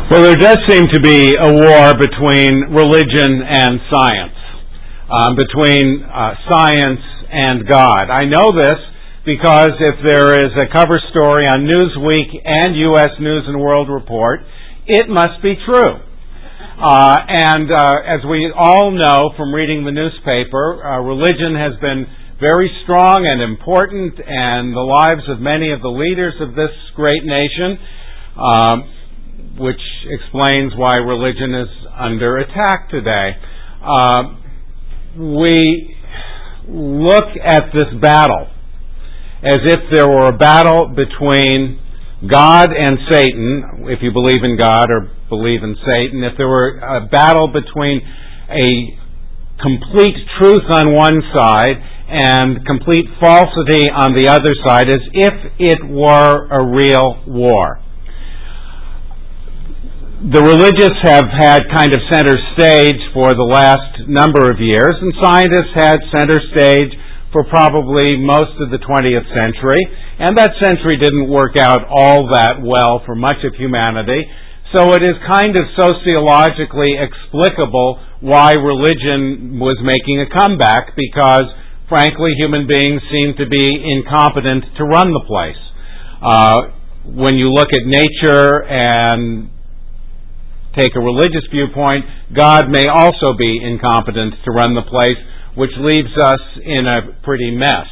Well, there does seem to be a war between religion and science, between science and God. I know this because if there is a cover story on Newsweek and U.S. News and World Report, it must be true. As we all know from reading the newspaper, religion has been very strong and important in the lives of many of the leaders of this great nation, which explains why religion is under attack today. We look at this battle as if there were a battle between God and Satan, if you believe in God or believe in Satan, if there were a battle between a complete truth on one side and complete falsity on the other side, as if it were a real war. The religious have had kind of center stage for the last number of years, and scientists had center stage for probably most of the 20th century, and that century didn't work out all that well for much of humanity, so it is kind of sociologically explicable why religion was making a comeback, because frankly human beings seem to be incompetent to run the place. When you look at nature and take a religious viewpoint, God may also be incompetent to run the place, which leaves us in a pretty mess.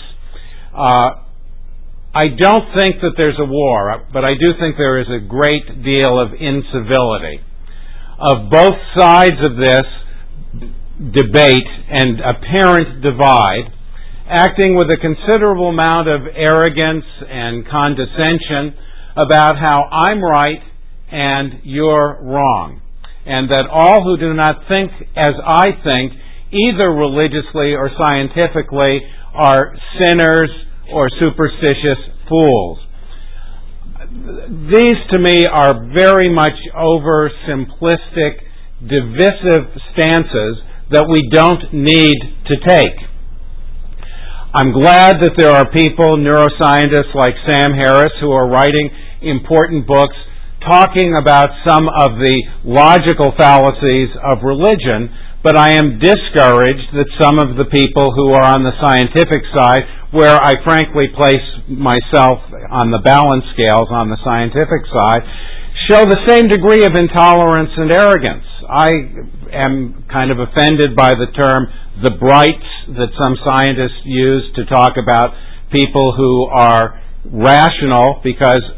I don't think that there's a war, but I do think there is a great deal of incivility of both sides of this debate and apparent divide, acting with a considerable amount of arrogance and condescension about how I'm right and you're wrong, and that all who do not think as I think, either religiously or scientifically, are sinners or superstitious fools. These, to me, are very much oversimplistic, divisive stances that we don't need to take. I'm glad that there are people, neuroscientists like Sam Harris, who are writing important books talking about some of the logical fallacies of religion, but I am discouraged that some of the people who are on the scientific side, where I frankly place myself on the balance scales on the scientific side, show the same degree of intolerance and arrogance. I am kind of offended by the term the brights that some scientists use to talk about people who are rational, because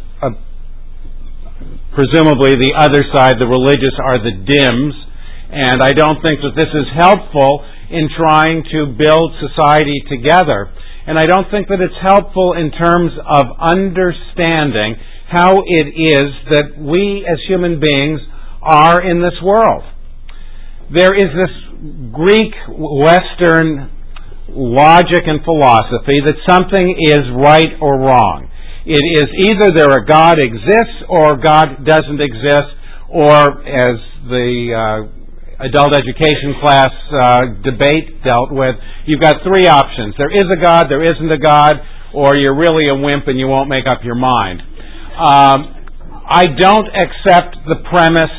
presumably the other side, the religious, are the dims, and I don't think that this is helpful in trying to build society together. And I don't think that it's helpful in terms of understanding how it is that we as human beings are in this world. There is this Greek Western logic and philosophy that something is right or wrong. It is either a God exists or God doesn't exist, or as the adult education class debate dealt with, you've got three options. There is a God, there isn't a God, or you're really a wimp and you won't make up your mind. I don't accept the premise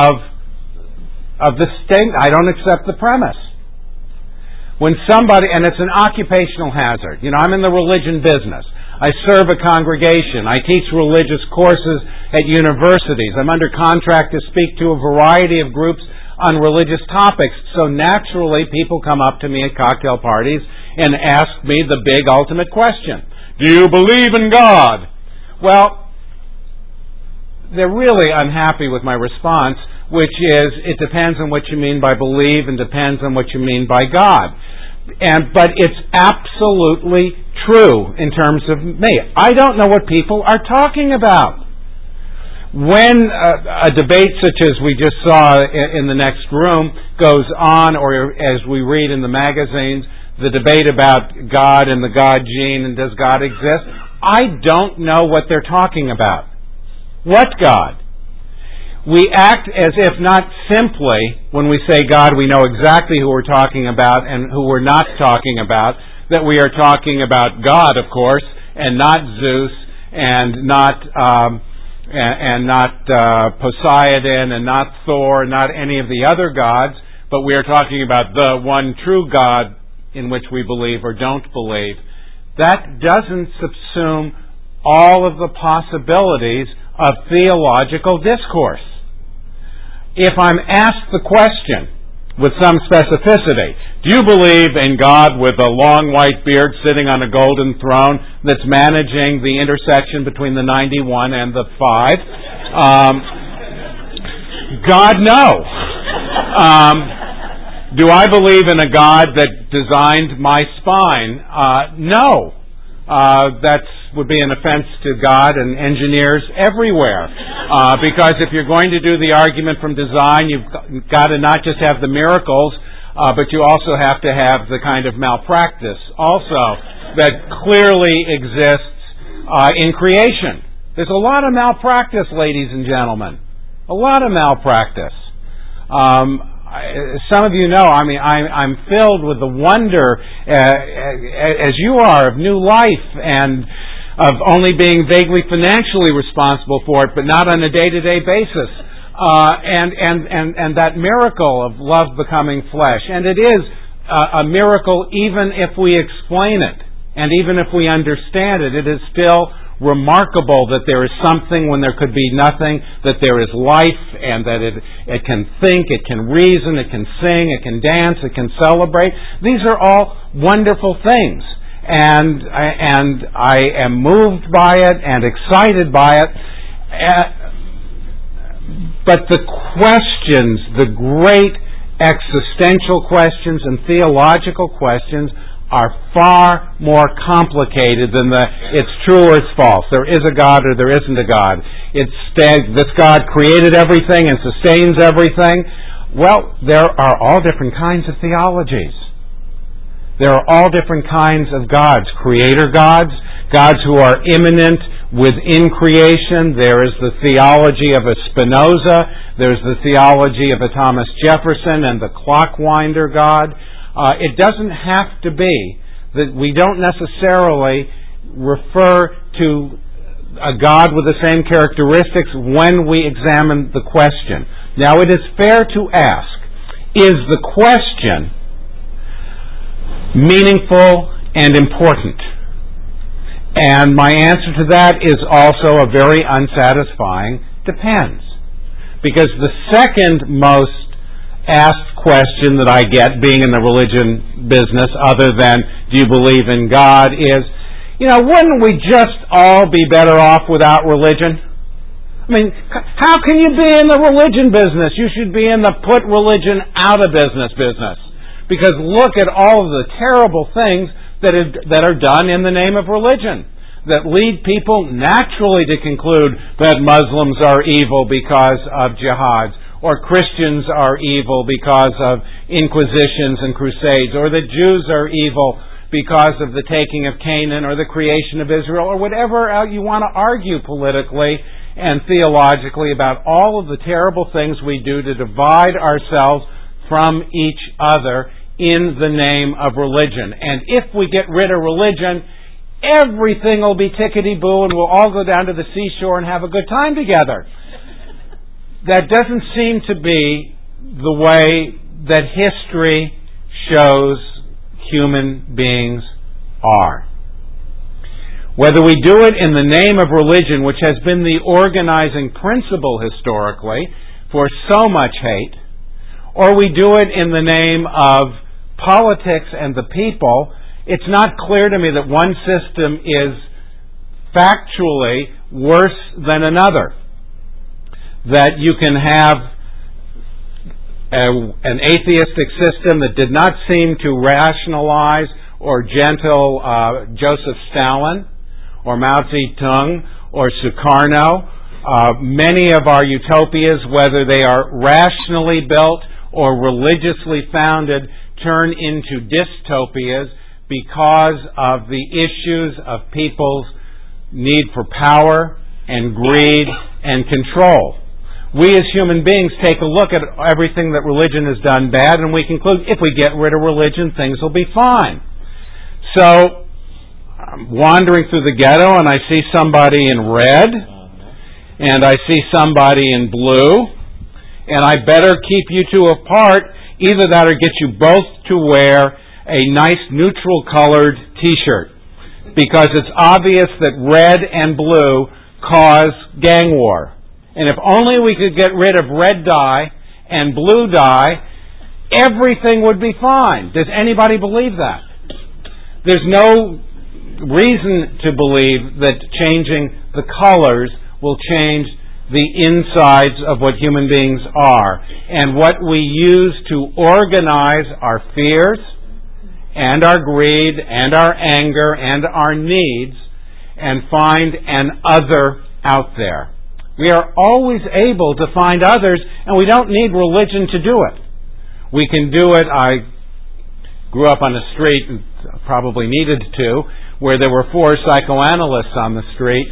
of the statement. I don't accept the premise. When somebody, and it's an occupational hazard. I'm in the religion business. I serve a congregation. I teach religious courses at universities. I'm under contract to speak to a variety of groups on religious topics. So naturally, people come up to me at cocktail parties and ask me the big ultimate question. Do you believe in God? Well, they're really unhappy with my response, which is, it depends on what you mean by believe and depends on what you mean by God. But it's absolutely true in terms of me. I don't know what people are talking about. When a debate such as we just saw in the next room goes on, or as we read in the magazines, the debate about God and the God gene and does God exist, I don't know what they're talking about. What God? We act as if not simply, when we say God, we know exactly who we're talking about and who we're not talking about, that we are talking about God, of course, and not Zeus, and not and not Poseidon, and not Thor, not any of the other gods, but we are talking about the one true God in which we believe or don't believe. That doesn't subsume all of the possibilities of theological discourse. If I'm asked the question with some specificity, do you believe in God with a long white beard sitting on a golden throne that's managing the intersection between the 91 and the 5? God, no. Do I believe in a God that designed my spine? No. That would be an offense to God and engineers everywhere. Because if you're going to do the argument from design, you've got to not just have the miracles, but you also have to have the kind of malpractice also that clearly exists in creation. There's a lot of malpractice, ladies and gentlemen. A lot of malpractice. Some of you know, I'm filled with the wonder, as you are, of new life and of only being vaguely financially responsible for it, but not on a day-to-day basis. And that miracle of love becoming flesh. And it is a miracle even if we explain it, and even if we understand it. It is still remarkable that there is something when there could be nothing, that there is life, and that it can think, it can reason, it can sing, it can dance, it can celebrate. These are all wonderful things, and I am moved by it and excited by it. But the questions, the great existential questions and theological questions, are far more complicated than it's true or it's false. There is a God or there isn't a God. This God created everything and sustains everything. Well, there are all different kinds of theologies. There are all different kinds of gods. Creator gods, gods who are immanent within creation. There is the theology of a Spinoza. There's the theology of a Thomas Jefferson and the clockwinder God. It doesn't have to be that we don't necessarily refer to a God with the same characteristics when we examine the question. Now, it is fair to ask, is the question meaningful and important? And my answer to that is also a very unsatisfying depends. Because the second most asked question that I get, being in the religion business, other than do you believe in God, is, wouldn't we just all be better off without religion? I mean, how can you be in the religion business? You should be in the put religion out of business. Because look at all of the terrible things that are done in the name of religion, that lead people naturally to conclude that Muslims are evil because of jihads, or Christians are evil because of inquisitions and crusades, or that Jews are evil because of the taking of Canaan or the creation of Israel, or whatever you want to argue politically and theologically about all of the terrible things we do to divide ourselves from each other in the name of religion. And if we get rid of religion, everything will be tickety-boo and we'll all go down to the seashore and have a good time together. That doesn't seem to be the way that history shows human beings are. Whether we do it in the name of religion, which has been the organizing principle historically for so much hate, or we do it in the name of politics and the people, it's not clear to me that one system is factually worse than another. That you can have an atheistic system that did not seem to rationalize or gentle Joseph Stalin or Mao Zedong or Sukarno. Many of our utopias, whether they are rationally built or religiously founded, turn into dystopias because of the issues of people's need for power and greed and control. We as human beings take a look at everything that religion has done bad, and we conclude if we get rid of religion, things will be fine. So, I'm wandering through the ghetto and I see somebody in red, and I see somebody in blue, and I better keep you two apart. Either that or get you both to wear a nice neutral colored t-shirt, because it's obvious that red and blue cause gang war. And if only we could get rid of red dye and blue dye, everything would be fine. Does anybody believe that? There's no reason to believe that changing the colors will change the insides of what human beings are. And what we use to organize our fears and our greed and our anger and our needs and find an other out there. We are always able to find others, and we don't need religion to do it. We can do it. I grew up on a street, and probably needed to, where there were 4 psychoanalysts on the street.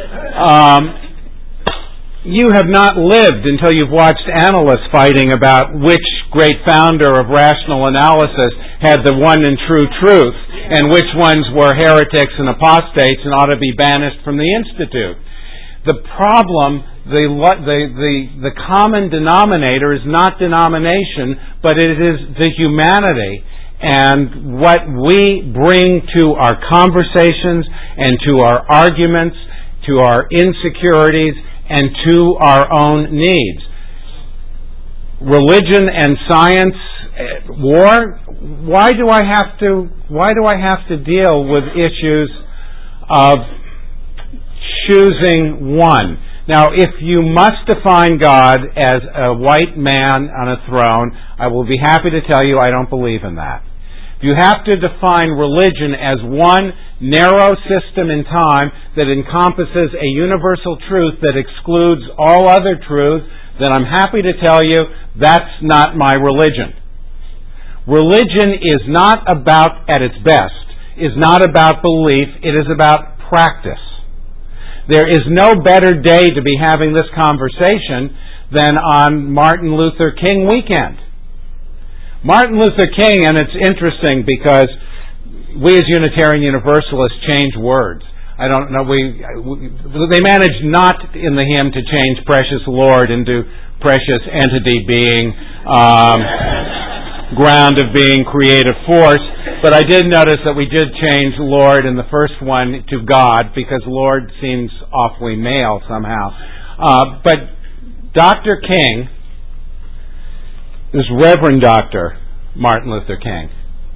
You have not lived until you've watched analysts fighting about which great founder of rational analysis had the one and true truth, and which ones were heretics and apostates and ought to be banished from the Institute. The problem, the common denominator is not denomination, but it is the humanity. And what we bring to our conversations and to our arguments, to our insecurities, and to our own needs. Religion and science, war. Why do I have to deal with issues of choosing one? Now, if you must define God as a white man on a throne, I will be happy to tell you I don't believe in that. If you have to define religion as one narrow system in time that encompasses a universal truth that excludes all other truths, then I'm happy to tell you that's not my religion. Religion is not about, at its best, is not about belief, it is about practice. There is no better day to be having this conversation than on Martin Luther King weekend. Martin Luther King, and it's interesting because we as Unitarian Universalists change words. I don't know, they managed not in the hymn to change precious Lord into precious entity being, ground of being, creative force, but I did notice that we did change Lord in the first one to God, because Lord seems awfully male somehow. But Dr. King, this Reverend Dr. Martin Luther King,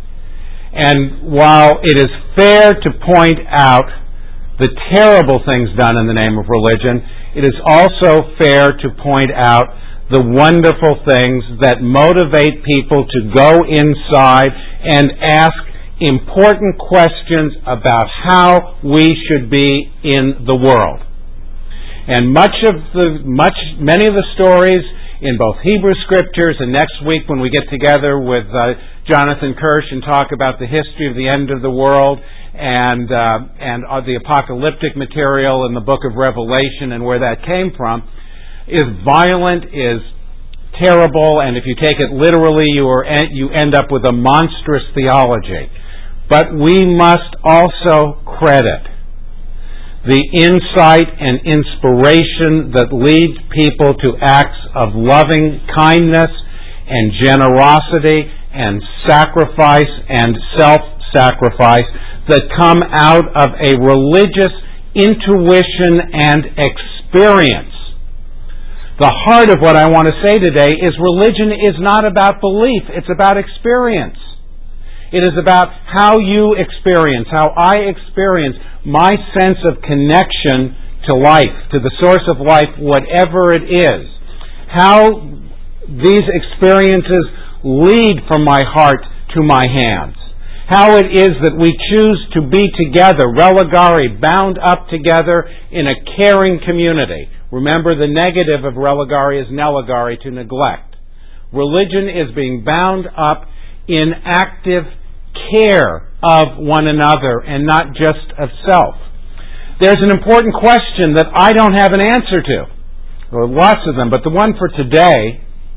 and while it is fair to point out the terrible things done in the name of religion, it is also fair to point out the wonderful things that motivate people to go inside and ask important questions about how we should be in the world. And many of the stories in both Hebrew Scriptures, and next week when we get together with Jonathan Kirsch and talk about the history of the end of the world and the apocalyptic material in the book of Revelation and where that came from, is violent, is terrible, and if you take it literally, you end up with a monstrous theology. But we must also credit the insight and inspiration that leads people to acts of loving kindness and generosity and sacrifice and self-sacrifice that come out of a religious intuition and experience. The heart of what I want to say today is religion is not about belief, it's about experience. It is about how you experience, how I experience my sense of connection to life, to the source of life, whatever it is. How these experiences lead from my heart to my hands. How it is that we choose to be together, religare, bound up together in a caring community. Remember, the negative of religare is neligare, to neglect. Religion is being bound up in active care of one another and not just of self. There's an important question that I don't have an answer to. There are lots of them, but the one for today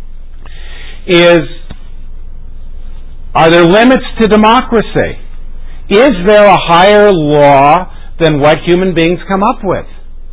is, are there limits to democracy? Is there a higher law than what human beings come up with?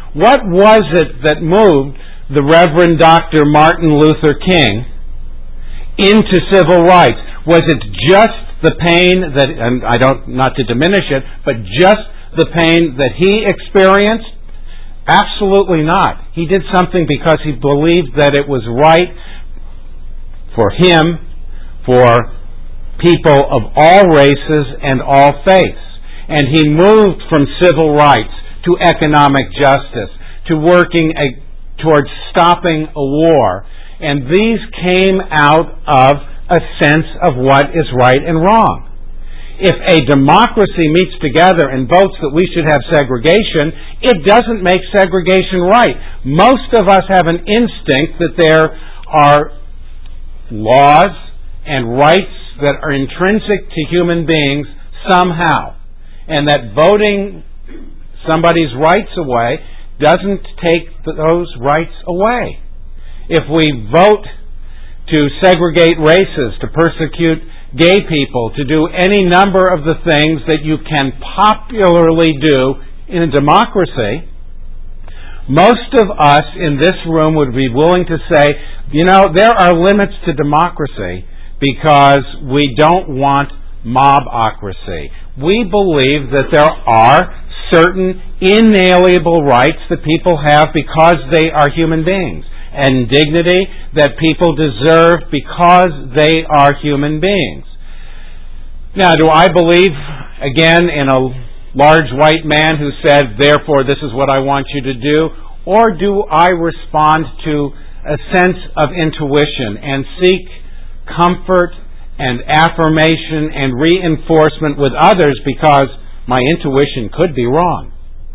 What was it that moved the Reverend Dr. Martin Luther King into civil rights? Was it just the pain that, and not to diminish it, but just the pain that he experienced? Absolutely not. He did something because he believed that it was right for him, for people of all races and all faiths. And he moved from civil rights to economic justice, to working towards stopping a war. And these came out of a sense of what is right and wrong. If a democracy meets together and votes that we should have segregation, it doesn't make segregation right. Most of us have an instinct that there are laws and rights that are intrinsic to human beings somehow, and that voting somebody's rights away doesn't take those rights away. If we vote to segregate races, to persecute gay people, to do any number of the things that you can popularly do in a democracy, most of us in this room would be willing to say, there are limits to democracy because we don't want mobocracy. We believe that there are certain inalienable rights that people have because they are human beings, and dignity that people deserve because they are human beings. Now, do I believe, again, in a large white man who said, therefore this is what I want you to do? Or do I respond to a sense of intuition and seek comfort and affirmation and reinforcement with others because my intuition could be wrong?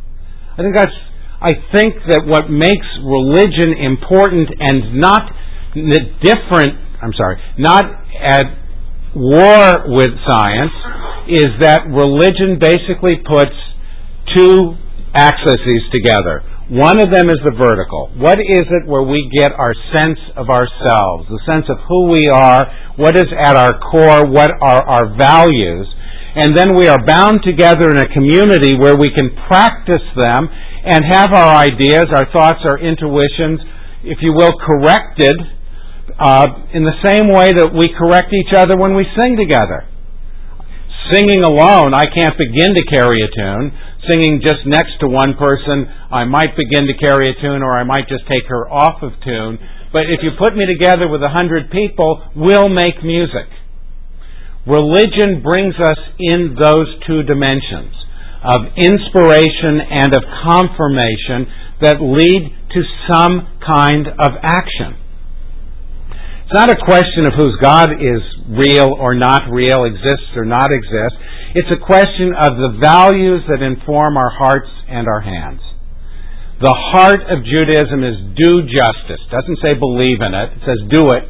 I think that what makes religion important and not at war with science is that religion basically puts two axes together. One of them is the vertical. What is it where we get our sense of ourselves, the sense of who we are, what is at our core, what are our values, and then we are bound together in a community where we can practice them and have our ideas, our thoughts, our intuitions, if you will, corrected in the same way that we correct each other when we sing together. Singing alone, I can't begin to carry a tune. Singing just next to one person, I might begin to carry a tune, or I might just take her off of tune. But if you put me together with 100 people, we'll make music. Religion brings us in those two dimensions of inspiration and of confirmation that lead to some kind of action. It's not a question of whose God is real or not real, exists or not exists. It's a question of the values that inform our hearts and our hands. The heart of Judaism is do justice. It doesn't say believe in it. It says do it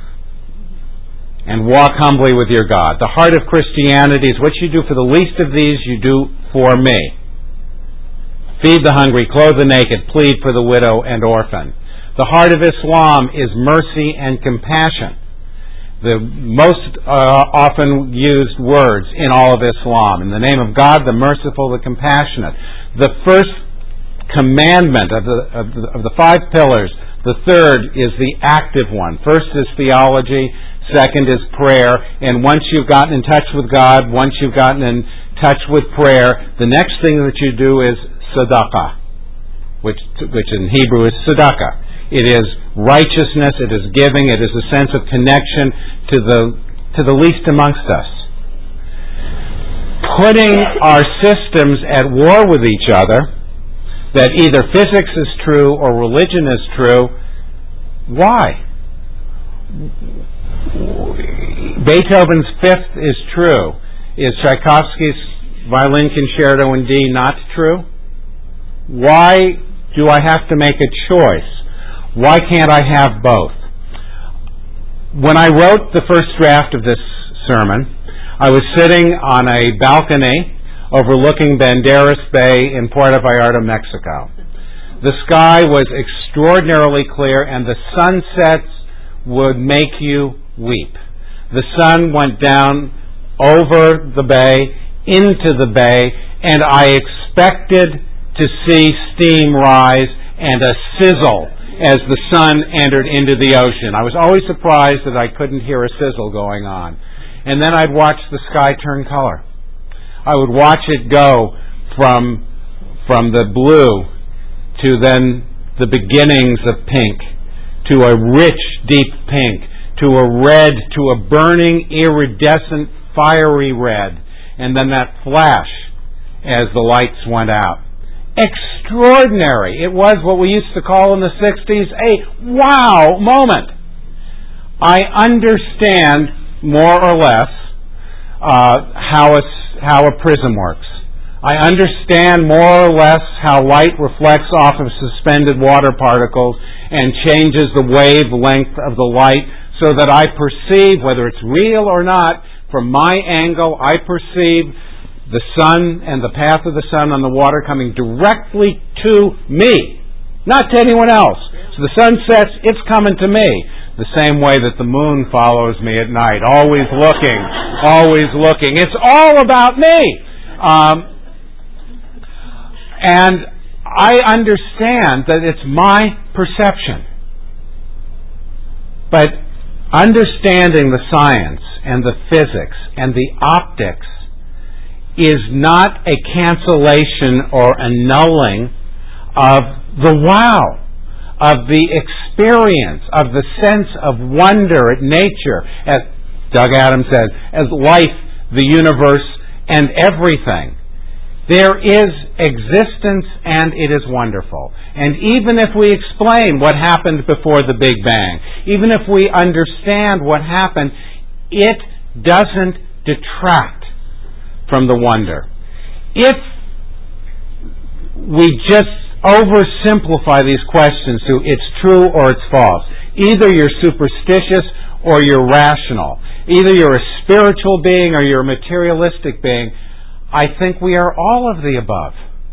and walk humbly with your God. The heart of Christianity is what you do for the least of these, you do for me. Feed the hungry, clothe the naked, plead for the widow and orphan. The heart of Islam is mercy and compassion. The most often used words in all of Islam. In the name of God, the merciful, the compassionate. The first commandment of the 5 pillars, the third is the active one. First is theology, second is prayer, and once you've gotten in touch with God, once you've gotten in touch with prayer, the next thing that you do is tzedakah, which in Hebrew is tzedakah. It is righteousness, it is giving, it is a sense of connection to the least amongst us. Putting our systems at war with each other, that either physics is true or religion is true, why? Beethoven's Fifth is true. Is Tchaikovsky's Violin Concerto in D not true? Why do I have to make a choice? Why can't I have both? When I wrote the first draft of this sermon, I was sitting on a balcony overlooking Banderas Bay in Puerto Vallarta, Mexico. The sky was extraordinarily clear, and the sunsets would make you weep. The sun went down over the bay, into the bay, and I expected to see steam rise and a sizzle as the sun entered into the ocean. I was always surprised that I couldn't hear a sizzle going on. And then I'd watch the sky turn color. I would watch it go from the blue to then the beginnings of pink, to a rich, deep pink, to a red, to a burning, iridescent, fiery red, and then that flash as the lights went out. Extraordinary. It was what we used to call in the 60s a wow moment. I understand more or less how a prism works. I understand more or less how light reflects off of suspended water particles and changes the wavelength of the light so that I perceive, whether it's real or not, from my angle, I perceive the sun and the path of the sun on the water coming directly to me, not to anyone else. So the sun sets, it's coming to me. The same way that the moon follows me at night, always looking, always looking. It's all about me. And I understand that it's my perception. But understanding the science and the physics and the optics is not a cancellation or annulling of the wow, of the experience, of the sense of wonder at nature, as Doug Adams said, as life, the universe, and everything. There is existence and it is wonderful. And even if we explain what happened before the Big Bang, even if we understand what happened, it doesn't detract from the wonder. If we just oversimplify these questions to it's true or it's false, either you're superstitious or you're rational, either you're a spiritual being or you're a materialistic being, I think we are all of the above.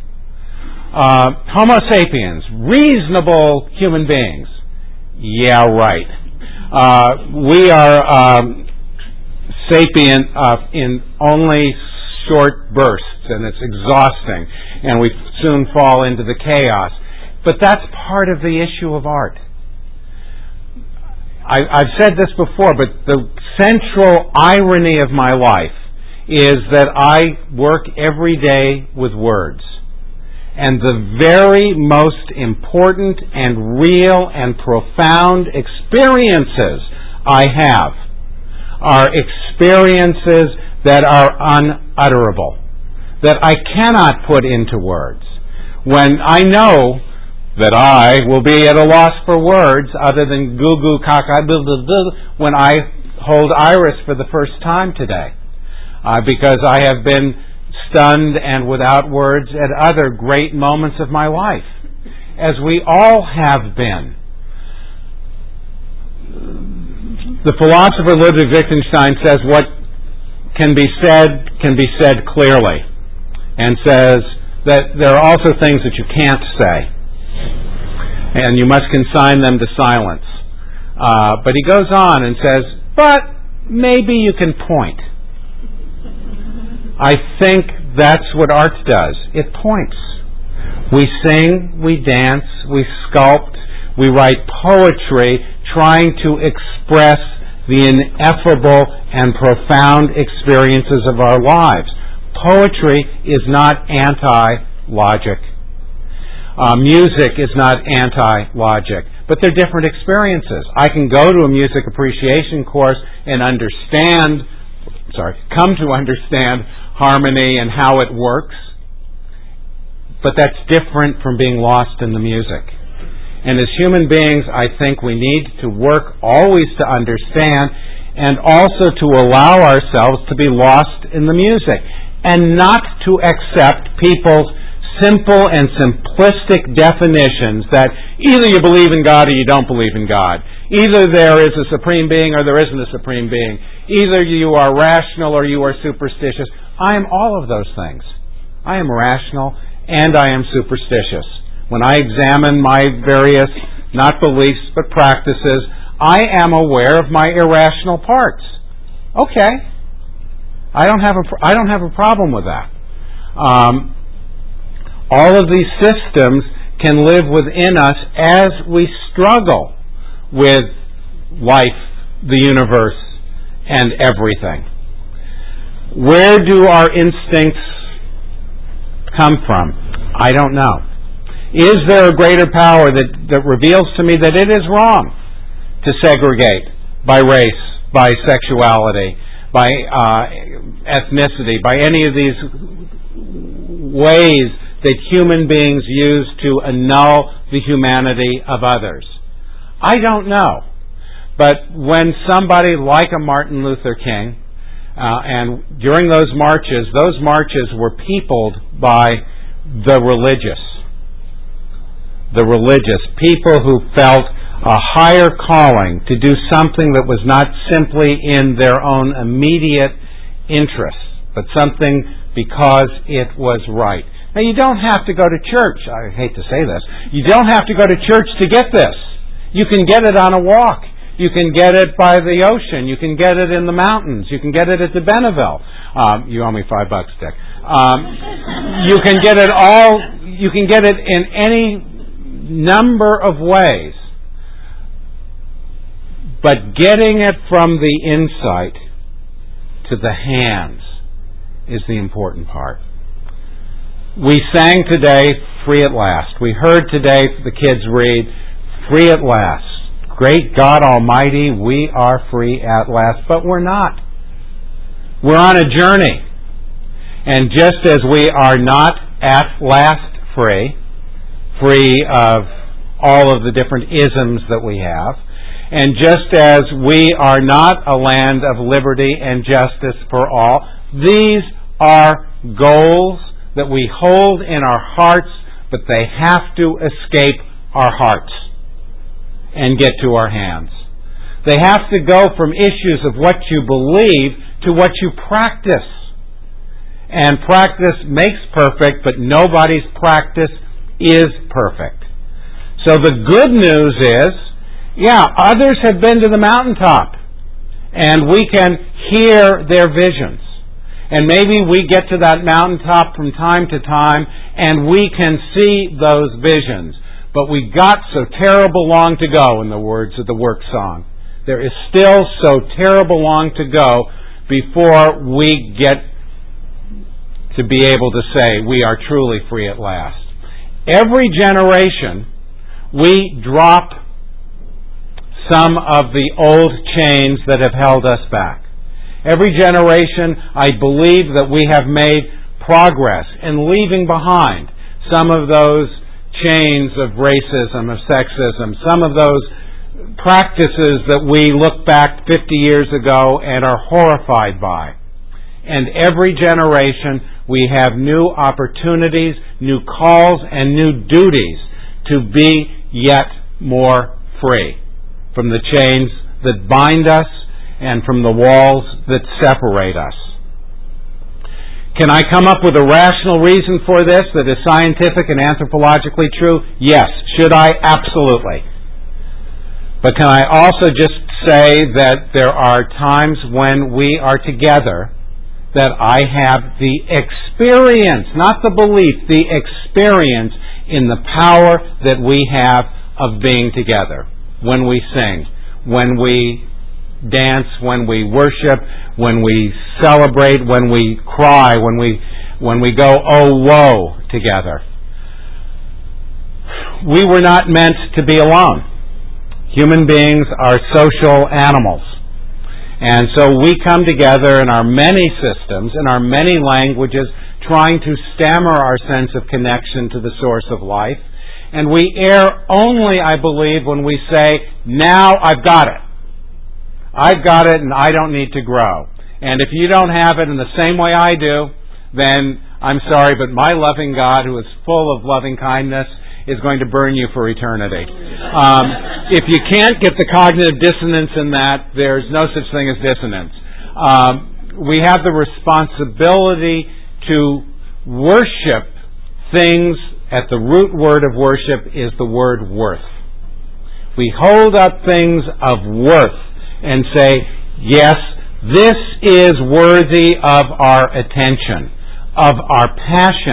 Homo sapiens, reasonable human beings. Yeah, right. We are sapient in only short bursts, and it's exhausting, and we soon fall into the chaos. But that's part of the issue of art. I've said this before, but the central irony of my life is that I work every day with words. And the very most important and real and profound experiences I have are experiences that are unutterable, that I cannot put into words. When I know that I will be at a loss for words other than goo goo caca when I hold Iris for the first time today. Because I have been stunned and without words at other great moments of my life, as we all have been. The philosopher Ludwig Wittgenstein says what can be said clearly, and says that there are also things that you can't say, and you must consign them to silence. But he goes on and says, but maybe you can point. I think that's what art does. It points. We sing, we dance, we sculpt, we write poetry trying to express the ineffable and profound experiences of our lives. Poetry is not anti-logic. Music is not anti-logic. But they're different experiences. I can go to a music appreciation course and come to understand harmony and how it works, but that's different from being lost in the music. And as human beings, I think we need to work always to understand and also to allow ourselves to be lost in the music and not to accept people's simple and simplistic definitions that either you believe in God or you don't believe in God. Either there is a supreme being or there isn't a supreme being. Either you are rational or you are superstitious. I am all of those things. I am rational and I am superstitious. When I examine my various, not beliefs, but practices, I am aware of my irrational parts. Okay. I don't have a problem with that. All of these systems can live within us as we struggle with life, the universe, and everything. Where do our instincts come from? I don't know. Is there a greater power that reveals to me that it is wrong to segregate by race, by sexuality, by ethnicity, by any of these ways that human beings use to annul the humanity of others? I don't know. But when somebody like a Martin Luther King, and during those marches were peopled by the religious people who felt a higher calling to do something that was not simply in their own immediate interests, but something because it was right. Now, you don't have to go to church. I hate to say this. You don't have to go to church to get this. You can get it on a walk. You can get it by the ocean. You can get it in the mountains. You can get it at the Benneville. You owe me $5, Dick. You can get it all. You can get it in any number of ways. But getting it from the insight to the hands is the important part. We sang today, Free at Last. We heard today the kids read, Free at Last. Great God Almighty, we are free at last. But we're not. We're on a journey. And just as we are not at last free of all of the different isms that we have, and just as we are not a land of liberty and justice for all, these are goals that we hold in our hearts, but they have to escape our hearts and get to our hands. They have to go from issues of what you believe to what you practice. And practice makes perfect, but nobody's practice is perfect. So the good news is, others have been to the mountaintop, and we can hear their visions. And maybe we get to that mountaintop from time to time, and we can see those visions. But we got so terrible long to go, in the words of the work song. There is still so terrible long to go before we get to be able to say we are truly free at last. Every generation, we drop some of the old chains that have held us back. Every generation, I believe that we have made progress in leaving behind some of those chains of racism, of sexism, some of those practices that we look back 50 years ago and are horrified by. And every generation, we have new opportunities, new calls, and new duties to be yet more free from the chains that bind us and from the walls that separate us. Can I come up with a rational reason for this that is scientific and anthropologically true? Yes. Should I? Absolutely. But can I also just say that there are times when we are together that I have the experience, not the belief, the experience in the power that we have of being together. When we sing, when we dance, when we worship, when we celebrate, when we cry, when we go, oh, woe, together. We were not meant to be alone. Human beings are social animals. And so we come together in our many systems, in our many languages, trying to stammer our sense of connection to the source of life. And we err only, I believe, when we say, now I've got it. I've got it and I don't need to grow. And if you don't have it in the same way I do, then I'm sorry, but my loving God, who is full of loving kindness, is going to burn you for eternity. If you can't get the cognitive dissonance in that, there's no such thing as dissonance. We have the responsibility to worship things. At the root word of worship is the word worth. We hold up things of worth and say, yes, this is worthy of our attention, of our passion,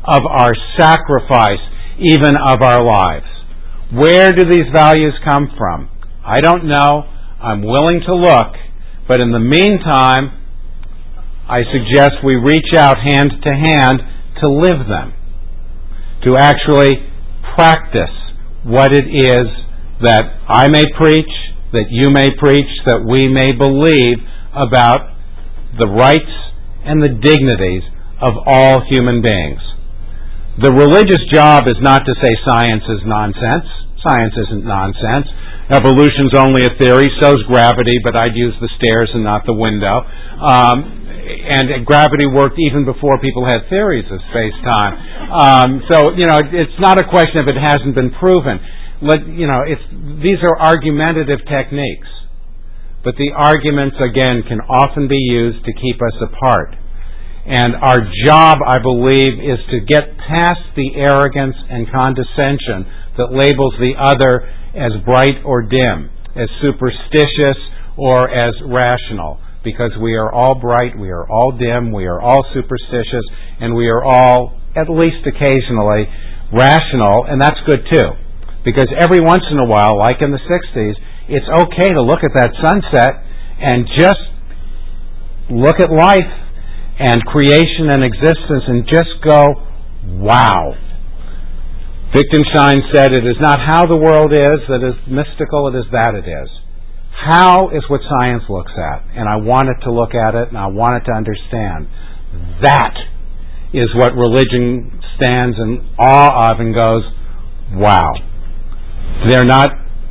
of our sacrifice, even of our lives. Where do these values come from? I don't know. I'm willing to look. But in the meantime, I suggest we reach out hand to hand to live them, to actually practice what it is that I may preach, that you may preach, that we may believe about the rights and the dignities of all human beings. The religious job is not to say science is nonsense. Science isn't nonsense. Evolution's only a theory, so's gravity, but I'd use the stairs and not the window. And gravity worked even before people had theories of space-time. So, it's not a question if it hasn't been proven. These are argumentative techniques. But the arguments, again, can often be used to keep us apart. And our job, I believe, is to get past the arrogance and condescension that labels the other as bright or dim, as superstitious or as rational. Because we are all bright, we are all dim, we are all superstitious, and we are all, at least occasionally, rational, and that's good too. Because every once in a while, like in the 60s, it's okay to look at that sunset and just look at life and creation and existence and just go, wow. Wittgenstein said, it is not how the world is that is mystical, it is that it is. How is what science looks at, and I want it to look at it, and I want it to understand. That is what religion stands in awe of and goes, wow. They're not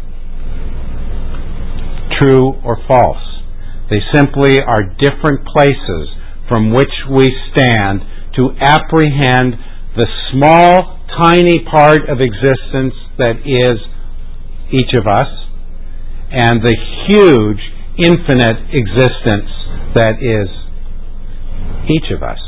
true or false. They simply are different places from which we stand to apprehend the small, tiny part of existence that is each of us, and the huge, infinite existence that is each of us.